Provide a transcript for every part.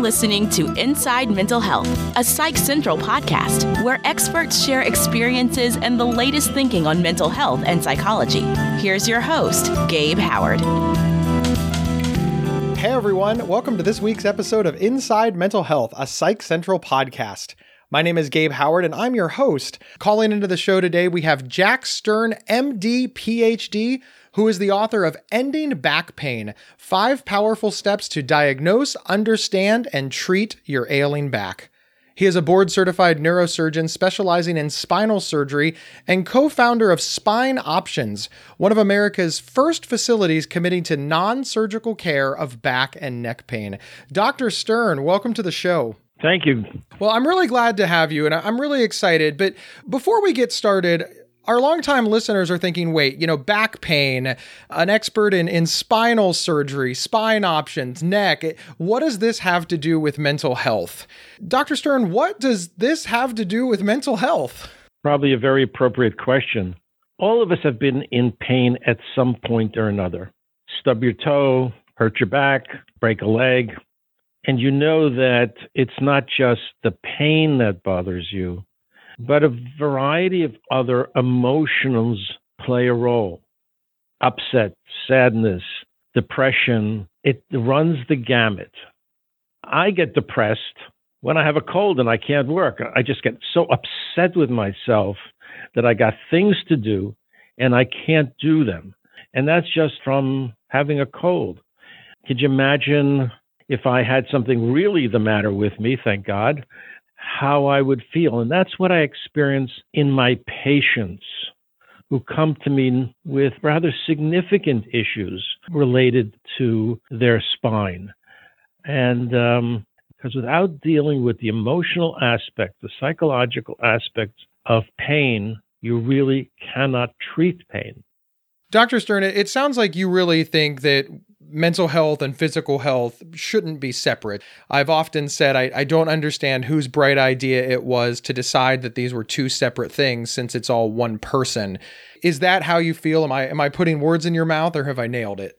listening to Inside Mental Health, a Psych Central podcast where experts share experiences and the latest thinking on mental health and psychology. Here's your host, Gabe Howard. Hey everyone, welcome to this week's episode of Inside Mental Health, a Psych Central podcast. My name is Gabe Howard and I'm your host. Calling into the show today, we have Jack Stern, MD, PhD, who is the author of Ending Back Pain, 5 Powerful Steps to Diagnose, Understand, and Treat Your Ailing Back. He is a board-certified neurosurgeon specializing in spinal surgery and co-founder of Spine Options, one of America's first facilities committing to non-surgical care of back and neck pain. Dr. Stern, welcome to the show. Thank you. Well, I'm really glad to have you, and I'm really excited. But before we get started, our longtime listeners are thinking, wait, back pain, an expert in spinal surgery, spine options, neck. What does this have to do with mental health? Dr. Stern, what does this have to do with mental health? Probably a very appropriate question. All of us have been in pain at some point or another. Stub your toe, hurt your back, break a leg. And you know that it's not just the pain that bothers you, but a variety of other emotions play a role. Upset, sadness, depression, it runs the gamut. I get depressed when I have a cold and I can't work. I just get so upset with myself that I got things to do and I can't do them. And that's just from having a cold. Could you imagine if I had something really the matter with me, thank God, how I would feel? And that's what I experience in my patients who come to me with rather significant issues related to their spine. And because without dealing with the emotional aspect, the psychological aspects of pain, you really cannot treat pain. Dr. Stern, it sounds like you really think that mental health and physical health shouldn't be separate. I've often said I don't understand whose bright idea it was to decide that these were two separate things since it's all one person. Is that how you feel? Am I putting words in your mouth or have I nailed it?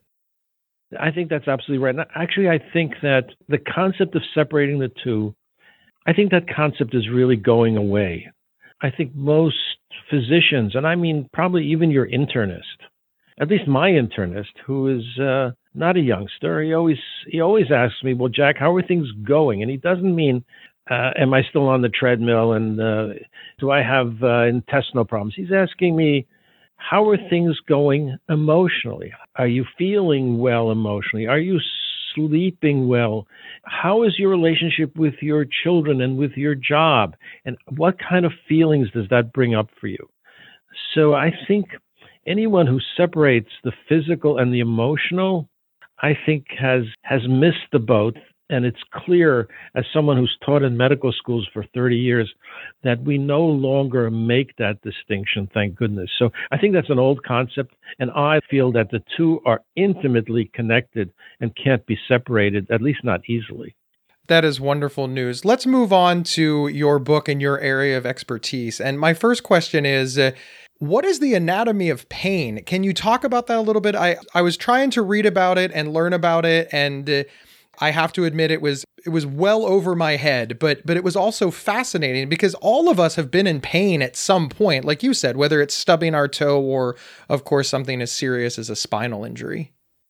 I think that's absolutely right. Actually, I think that the concept of separating the two, I think that concept is really going away. I think most physicians, and I mean probably even your internist, at least my internist, who is not a youngster, he always asks me, well, Jack, how are things going? And he doesn't mean, am I still on the treadmill and do I have intestinal problems? He's asking me, how are things going emotionally? Are you feeling well emotionally? Are you sleeping well? How is your relationship with your children and with your job? And what kind of feelings does that bring up for you? So I think anyone who separates the physical and the emotional, I think has missed the boat. And it's clear, as someone who's taught in medical schools for 30 years, that we no longer make that distinction, thank goodness. So I think that's an old concept, and I feel that the two are intimately connected and can't be separated, at least not easily. That is wonderful news. Let's move on to your book and your area of expertise. And my first question is, what is the anatomy of pain? Can you talk about that a little bit? I was trying to read about it and learn about it, and I have to admit it was well over my head, but it was also fascinating because all of us have been in pain at some point, like you said, whether it's stubbing our toe or, of course, something as serious as a spinal injury.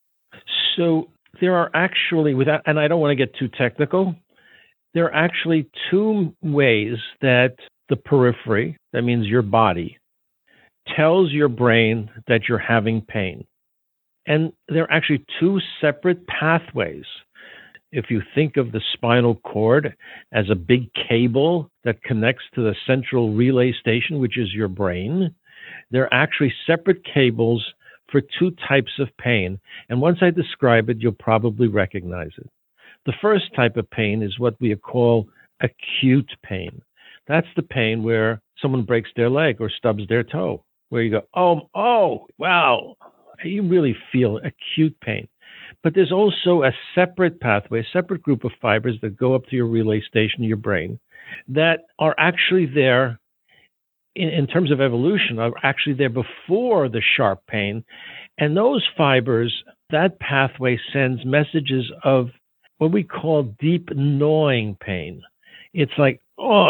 So there are actually, and I don't want to get too technical, there are actually 2 ways that the periphery, that means your body, tells your brain that you're having pain. And there are actually 2 separate pathways. If you think of the spinal cord as a big cable that connects to the central relay station, which is your brain, there are actually separate cables for 2 types of pain. And once I describe it, you'll probably recognize it. The first type of pain is what we call acute pain. That's the pain where someone breaks their leg or stubs their toe, where you go, oh, wow, you really feel acute pain. But there's also a separate pathway, a separate group of fibers that go up to your relay station, your brain, that are actually there in terms of evolution, are actually there before the sharp pain. And those fibers, that pathway sends messages of what we call deep gnawing pain. It's like, oh,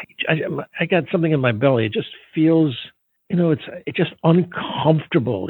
I got something in my belly. It just feels, it's just uncomfortable.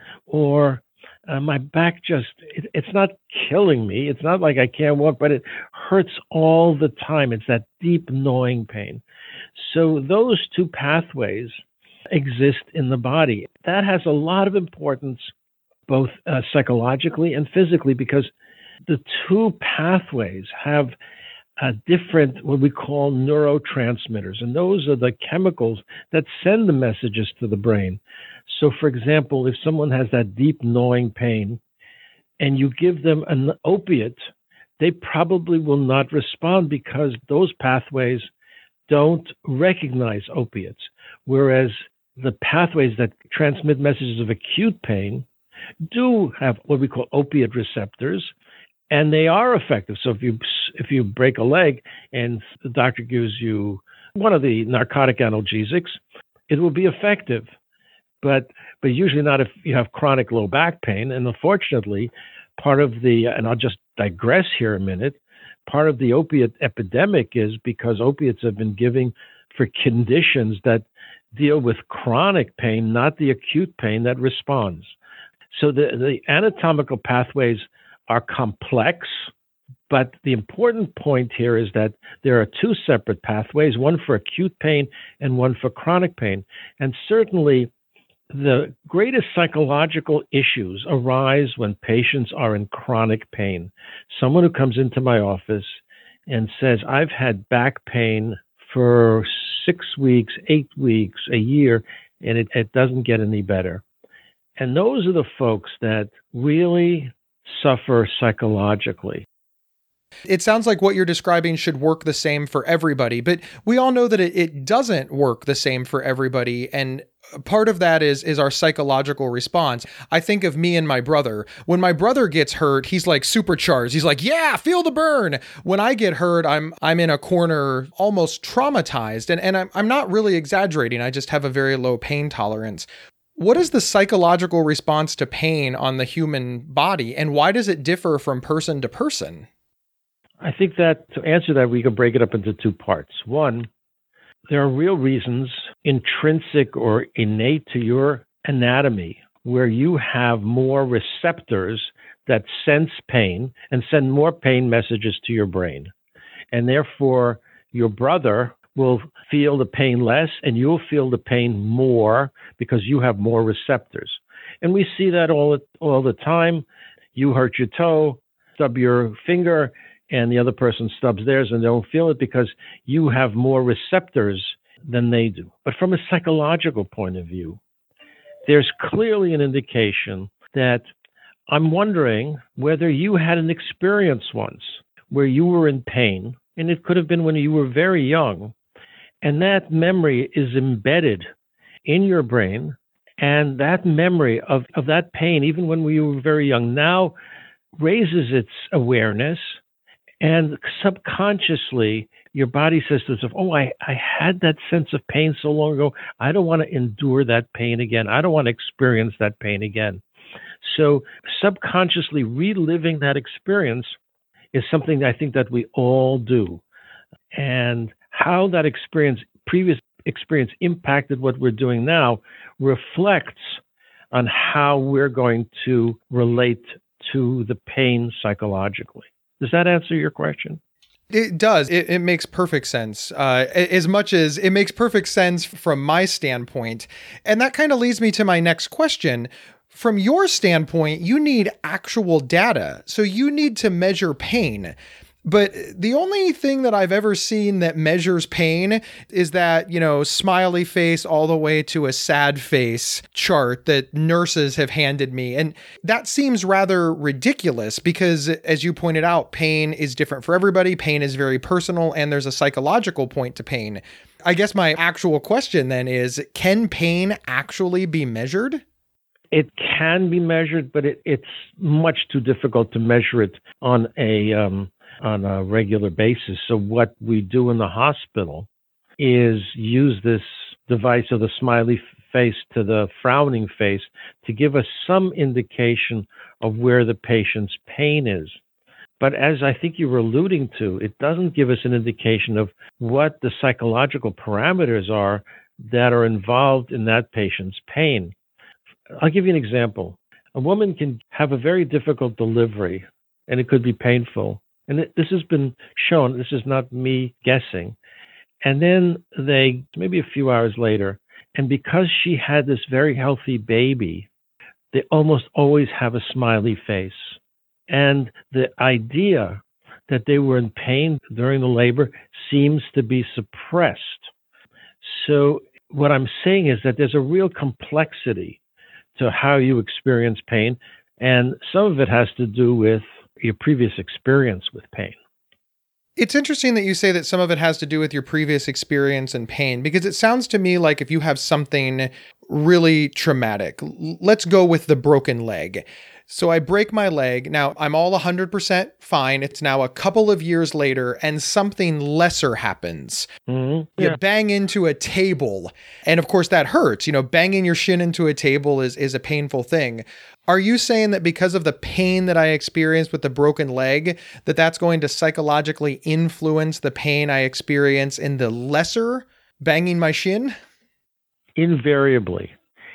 Or my back it's not killing me. It's not like I can't walk, but it hurts all the time. It's that deep gnawing pain. So those two pathways exist in the body. That has a lot of importance, both psychologically and physically, because the two pathways have different, what we call neurotransmitters, and those are the chemicals that send the messages to the brain. So, for example, if someone has that deep gnawing pain and you give them an opiate, they probably will not respond because those pathways don't recognize opiates, whereas the pathways that transmit messages of acute pain do have what we call opiate receptors, and they are effective. So if you break a leg and the doctor gives you one of the narcotic analgesics, it will be effective, but usually not if you have chronic low back pain. And unfortunately, part of and I'll just digress here a minute, part of the opiate epidemic is because opiates have been given for conditions that deal with chronic pain, not the acute pain that responds. So the anatomical pathways are complex, but the important point here is that there are two separate pathways, one for acute pain and one for chronic pain. And certainly the greatest psychological issues arise when patients are in chronic pain. Someone who comes into my office and says, I've had back pain for 6 weeks, 8 weeks, a year, and it doesn't get any better. And those are the folks that really suffer psychologically. It sounds like what you're describing should work the same for everybody, but we all know that it doesn't work the same for everybody. And part of that is our psychological response. I think of me and my brother. When my brother gets hurt, he's like supercharged. He's like, yeah, feel the burn. When I get hurt, I'm in a corner, almost traumatized. And I'm not really exaggerating. I just have a very low pain tolerance. What is the psychological response to pain on the human body, and why does it differ from person to person? I think that to answer that, we can break it up into two parts. One, there are real reasons, intrinsic or innate to your anatomy, where you have more receptors that sense pain and send more pain messages to your brain. And therefore, your brother will feel the pain less and you'll feel the pain more because you have more receptors. And we see that all the time. You hurt your toe, stub your finger, and the other person stubs theirs and they don't feel it because you have more receptors than they do. But from a psychological point of view, there's clearly an indication that I'm wondering whether you had an experience once where you were in pain, and it could have been when you were very young, and that memory is embedded in your brain, and that memory of that pain, even when we were very young, now raises its awareness, and subconsciously your body says to itself, oh, I had that sense of pain so long ago. I don't want to endure that pain again. I don't want to experience that pain again. So subconsciously reliving that experience is something I think that we all do. And how that previous experience impacted what we're doing now reflects on how we're going to relate to the pain psychologically. Does that answer your question? It does. It makes perfect sense, as much as it makes perfect sense from my standpoint. And that kind of leads me to my next question. From your standpoint, you need actual data. So you need to measure pain. But the only thing that I've ever seen that measures pain is that, smiley face all the way to a sad face chart that nurses have handed me. And that seems rather ridiculous because, as you pointed out, pain is different for everybody. Pain is very personal, and there's a psychological point to pain. I guess my actual question then is, can pain actually be measured? It can be measured, but it's much too difficult to measure it on a regular basis. So what we do in the hospital is use this device of the smiley face to the frowning face to give us some indication of where the patient's pain is. But as I think you were alluding to, it doesn't give us an indication of what the psychological parameters are that are involved in that patient's pain. I'll give you an example. A woman can have a very difficult delivery, and it could be painful. And this has been shown. This is not me guessing. And then maybe a few hours later, and because she had this very healthy baby, they almost always have a smiley face. And the idea that they were in pain during the labor seems to be suppressed. So what I'm saying is that there's a real complexity to how you experience pain, and some of it has to do with your previous experience with pain. It's interesting that you say that some of it has to do with your previous experience and pain, because it sounds to me like if you have something really traumatic, let's go with the broken leg. So I break my leg. Now I'm all 100% fine. It's now a couple of years later and something lesser happens. Mm-hmm. Yeah. You bang into a table. And of course that hurts. Banging your shin into a table is a painful thing. Are you saying that because of the pain that I experienced with the broken leg, that's going to psychologically influence the pain I experience in the lesser banging my shin? Invariably.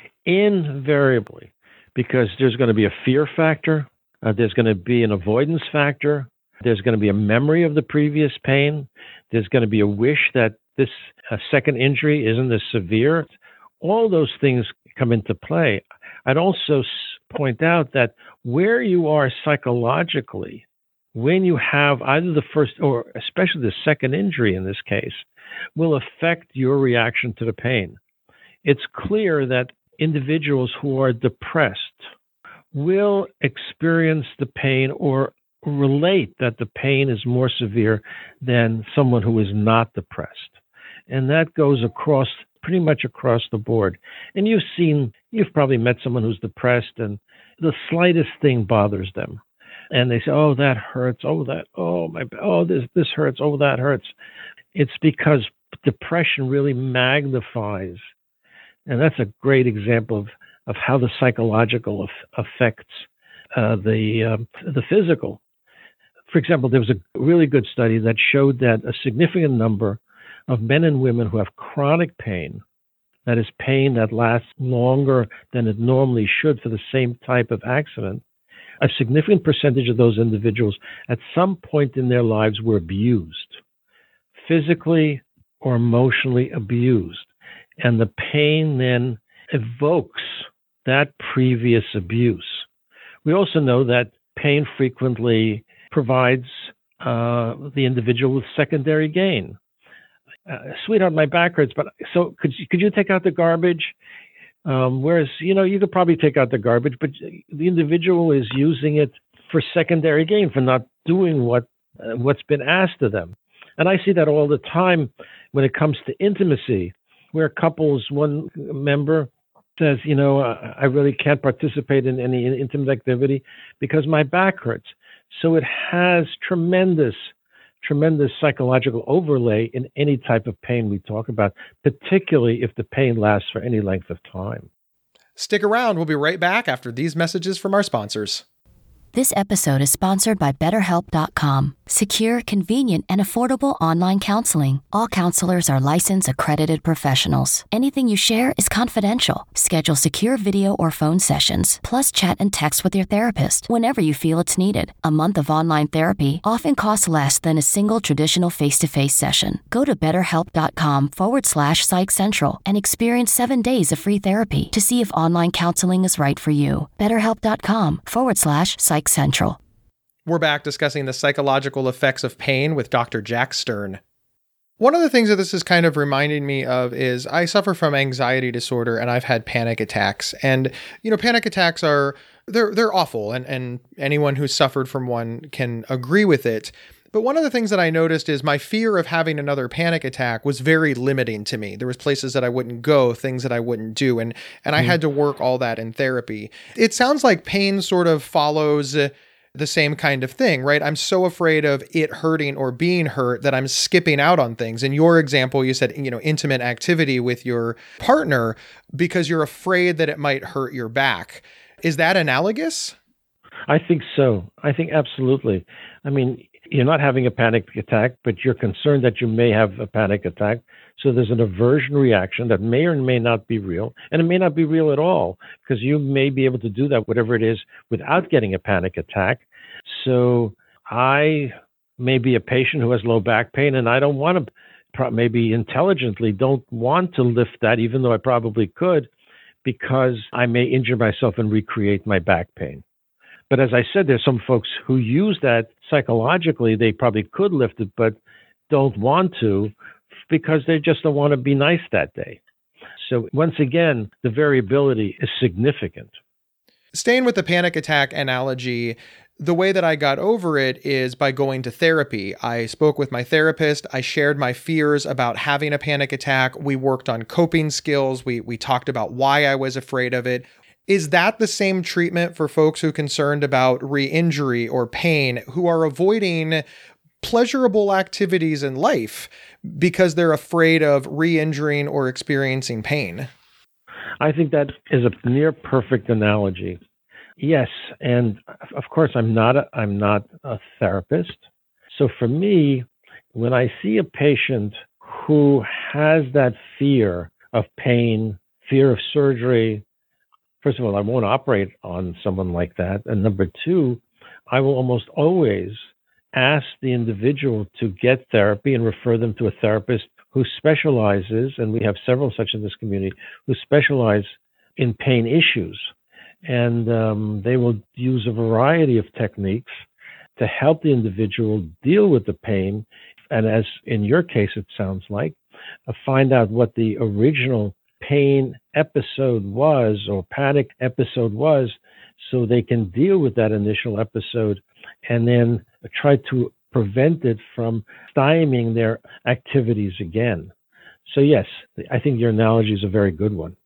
Because there's going to be a fear factor, there's going to be an avoidance factor, there's going to be a memory of the previous pain, there's going to be a wish that this second injury isn't as severe. All those things come into play. I'd also point out that where you are psychologically, when you have either the first or especially the second injury in this case, will affect your reaction to the pain. It's clear that individuals who are depressed will experience the pain or relate that the pain is more severe than someone who is not depressed. And that goes pretty much across the board. And you've probably met someone who's depressed and the slightest thing bothers them. And they say, oh, that hurts. Oh, this hurts. Oh, that hurts. It's because depression really magnifies. And that's a great example of how the psychological affects the physical. For example, there was a really good study that showed that a significant number of men and women who have chronic pain, that is pain that lasts longer than it normally should for the same type of accident, a significant percentage of those individuals at some point in their lives were abused, physically or emotionally abused. And the pain then evokes that previous abuse. We also know that pain frequently provides the individual with secondary gain. Sweetheart, my back hurts, but so could you take out the garbage? Whereas, you could probably take out the garbage, but the individual is using it for secondary gain, for not doing what's been asked of them. And I see that all the time when it comes to intimacy, where couples, one member says, I really can't participate in any intimate activity because my back hurts. So it has tremendous psychological overlay in any type of pain we talk about, particularly if the pain lasts for any length of time. Stick around. We'll be right back after these messages from our sponsors. This episode is sponsored by BetterHelp.com. Secure, convenient, and affordable online counseling. All counselors are licensed, accredited professionals. Anything you share is confidential. Schedule secure video or phone sessions, plus chat and text with your therapist whenever you feel it's needed. A month of online therapy often costs less than a single traditional face-to-face session. Go to BetterHelp.com/Psych Central and experience 7 days of free therapy to see if online counseling is right for you. BetterHelp.com/Psych Central. We're back discussing the psychological effects of pain with Dr. Jack Stern. One of the things that this is kind of reminding me of is I suffer from anxiety disorder and I've had panic attacks. And, panic attacks they're awful. And anyone who's suffered from one can agree with it. But one of the things that I noticed is my fear of having another panic attack was very limiting to me. There was places that I wouldn't go, things that I wouldn't do. And I had to work all that in therapy. It sounds like pain sort of follows the same kind of thing, right? I'm so afraid of it hurting or being hurt that I'm skipping out on things. In your example, you said, intimate activity with your partner because you're afraid that it might hurt your back. Is that analogous? I think so. I think absolutely. I mean, you're not having a panic attack, but you're concerned that you may have a panic attack. So there's an aversion reaction that may or may not be real, and it may not be real at all, because you may be able to do that, whatever it is, without getting a panic attack. So I may be a patient who has low back pain, and I don't want to, maybe intelligently, don't want to lift that, even though I probably could, because I may injure myself and recreate my back pain. But as I said, there's some folks who use that psychologically. They probably could lift it, but don't want to because they just don't want to be nice that day. So once again, the variability is significant. Staying with the panic attack analogy, the way that I got over it is by going to therapy. I spoke with my therapist. I shared my fears about having a panic attack. We worked on coping skills. We talked about why I was afraid of it. Is that the same treatment for folks who are concerned about re-injury or pain, who are avoiding pleasurable activities in life because they're afraid of re-injuring or experiencing pain? I think that is a near perfect analogy. Yes, and of course I'm not a therapist. So for me, when I see a patient who has that fear of pain, fear of surgery, first of all, I won't operate on someone like that. And number two, I will almost always ask the individual to get therapy and refer them to a therapist who specializes, and we have several such in this community, who specialize in pain issues. And they will use a variety of techniques to help the individual deal with the pain. And as in your case, it sounds like, find out what the original pain episode was or panic episode was, so they can deal with that initial episode and then try to prevent it from stymieing their activities again. So yes, I think your analogy is a very good one.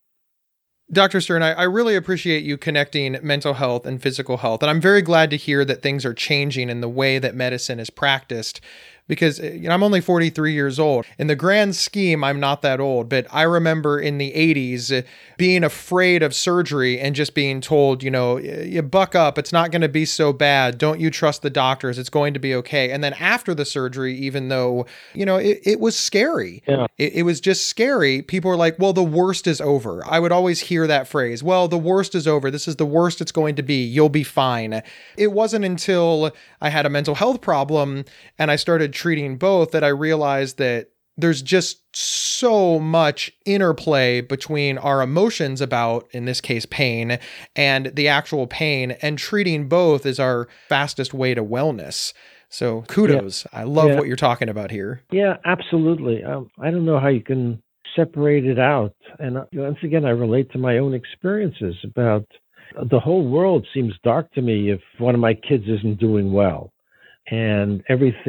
Dr. Stern, I really appreciate you connecting mental health and physical health. And I'm very glad to hear that things are changing in the way that medicine is practiced, because I'm only 43 years old. In the grand scheme, I'm not that old, but I remember in the 80s being afraid of surgery and just being told, you buck up, it's not going to be so bad. Don't you trust the doctors? It's going to be okay. And then after the surgery, even though, it was scary, it was just scary. People were like, well, the worst is over. I would always hear that phrase, well, the worst is over. This is the worst it's going to be. You'll be fine. It wasn't until I had a mental health problem and I started treating both that I realized that there's just so much interplay between our emotions about, in this case, pain and the actual pain, and treating both is our fastest way to wellness. So kudos. Yeah. I love what you're talking about here. Yeah, absolutely. I don't know how you can separate it out. And once again, I relate to my own experiences about the whole world seems dark to me if one of my kids isn't doing well. And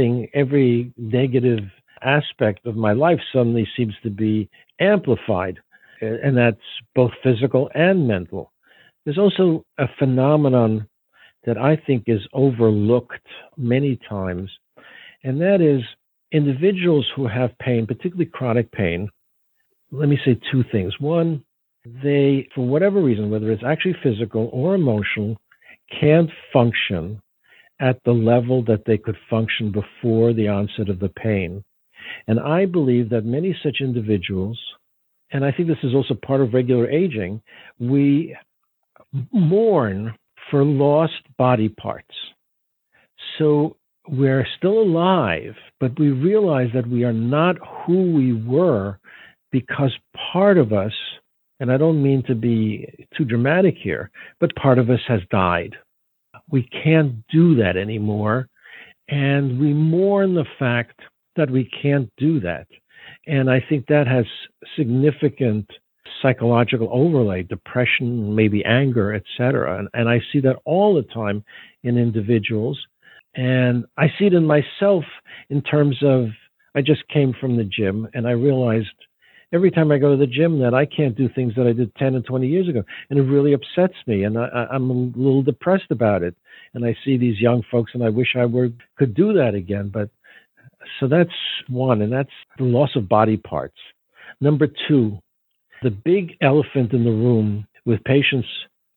every negative aspect of my life suddenly seems to be amplified. And that's both physical and mental. There's also a phenomenon that I think is overlooked many times, and that is individuals who have pain, particularly chronic pain. Let me say two things. One, they, for whatever reason, whether it's actually physical or emotional, can't function at the level that they could function before the onset of the pain. And I believe that many such individuals, and I think this is also part of regular aging, we mourn for lost body parts. So we're still alive, but we realize that we are not who we were because part of us, and I don't mean to be too dramatic here, but part of us has died. We can't do that anymore. And we mourn the fact that we can't do that. And I think that has significant psychological overlay, depression, maybe anger, etc. And I see that all the time in individuals. And I see it in myself in terms of, I just came from the gym and I realized every time I go to the gym that I can't do things that I did 10 and 20 years ago. And it really upsets me. And I'm a little depressed about it. And I see these young folks and I wish I could do that again. But so that's one, and that's the loss of body parts. Number two, the big elephant in the room with patients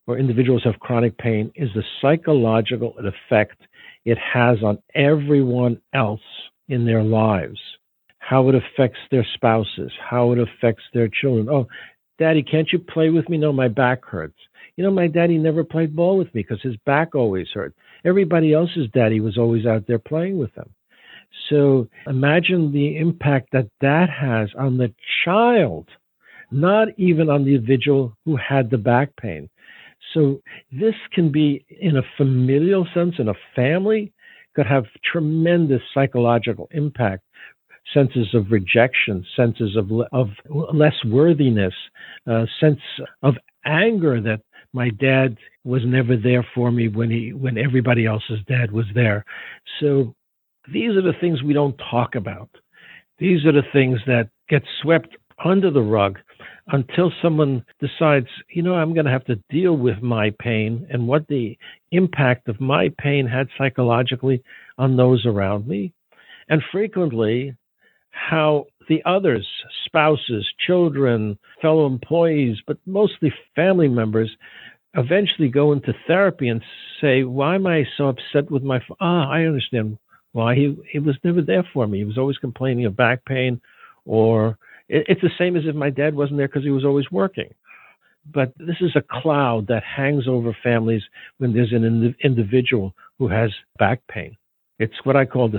or individuals who have chronic pain is the psychological effect it has on everyone else in their lives. How it affects their spouses, how it affects their children. Oh, Daddy, can't you play with me? No, my back hurts. My daddy never played ball with me because his back always hurt. Everybody else's daddy was always out there playing with them. So imagine the impact that has on the child, not even on the individual who had the back pain. So this can be, in a familial sense, in a family, could have tremendous psychological impact. Senses of rejection, senses of less worthiness, sense of anger that my dad was never there for me when everybody else's dad was there. So these are the things we don't talk about. These are the things that get swept under the rug until someone decides, I'm going to have to deal with my pain and what the impact of my pain had psychologically on those around me. And frequently, how the others, spouses, children, fellow employees, but mostly family members, eventually go into therapy and say, why am I so upset with my I understand why he was never there for me. He was always complaining of back pain, or it's the same as if my dad wasn't there because he was always working. But this is a cloud that hangs over families when there's an individual who has back pain. It's what I call the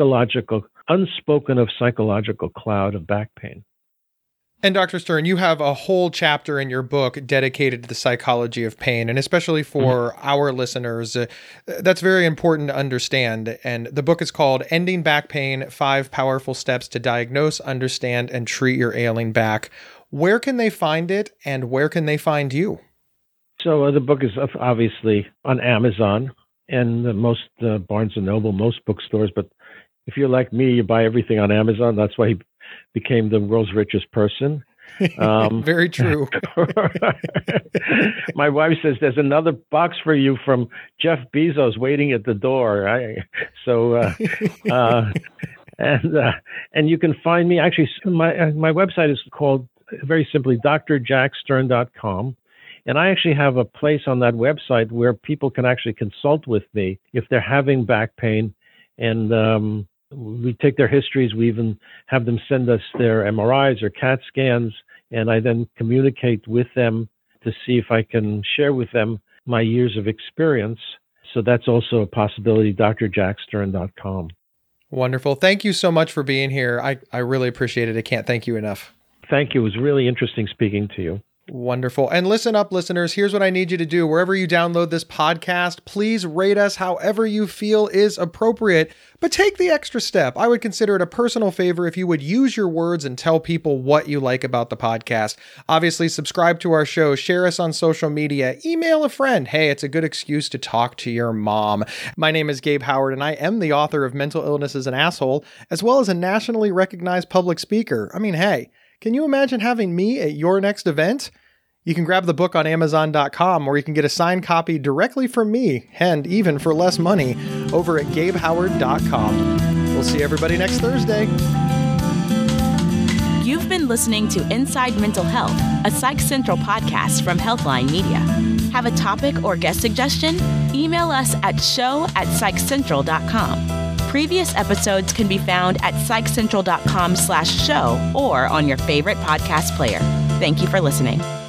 unspoken of psychological cloud of back pain. And Dr. Stern, you have a whole chapter in your book dedicated to the psychology of pain, and especially for our listeners, that's very important to understand. And the book is called Ending Back Pain, 5 Powerful Steps to Diagnose, Understand, and Treat Your Ailing Back. Where can they find it, and where can they find you? So the book is obviously on Amazon and most Barnes & Noble, most bookstores. But if you're like me, you buy everything on Amazon. That's why he became the world's richest person. Very true. My wife says there's another box for you from Jeff Bezos waiting at the door. And you can find me. Actually, my website is called very simply drjackstern.com. And I actually have a place on that website where people can actually consult with me if they're having back pain. And we take their histories. We even have them send us their MRIs or CAT scans. And I then communicate with them to see if I can share with them my years of experience. So that's also a possibility, drjackstern.com. Wonderful. Thank you so much for being here. I really appreciate it. I can't thank you enough. Thank you. It was really interesting speaking to you. Wonderful. And listen up, listeners. Here's what I need you to do. Wherever you download this podcast, please rate us however you feel is appropriate, but take the extra step. I would consider it a personal favor if you would use your words and tell people what you like about the podcast. Obviously, subscribe to our show, share us on social media, email a friend. Hey, it's a good excuse to talk to your mom. My name is Gabe Howard, and I am the author of Mental Illness is an Asshole, as well as a nationally recognized public speaker. I mean, hey, can you imagine having me at your next event? You can grab the book on Amazon.com, or you can get a signed copy directly from me, and even for less money, over at GabeHoward.com. We'll see everybody next Thursday. You've been listening to Inside Mental Health, a Psych Central podcast from Healthline Media. Have a topic or guest suggestion? Email us at show@psychcentral.com. Previous episodes can be found at psychcentral.com/show or on your favorite podcast player. Thank you for listening.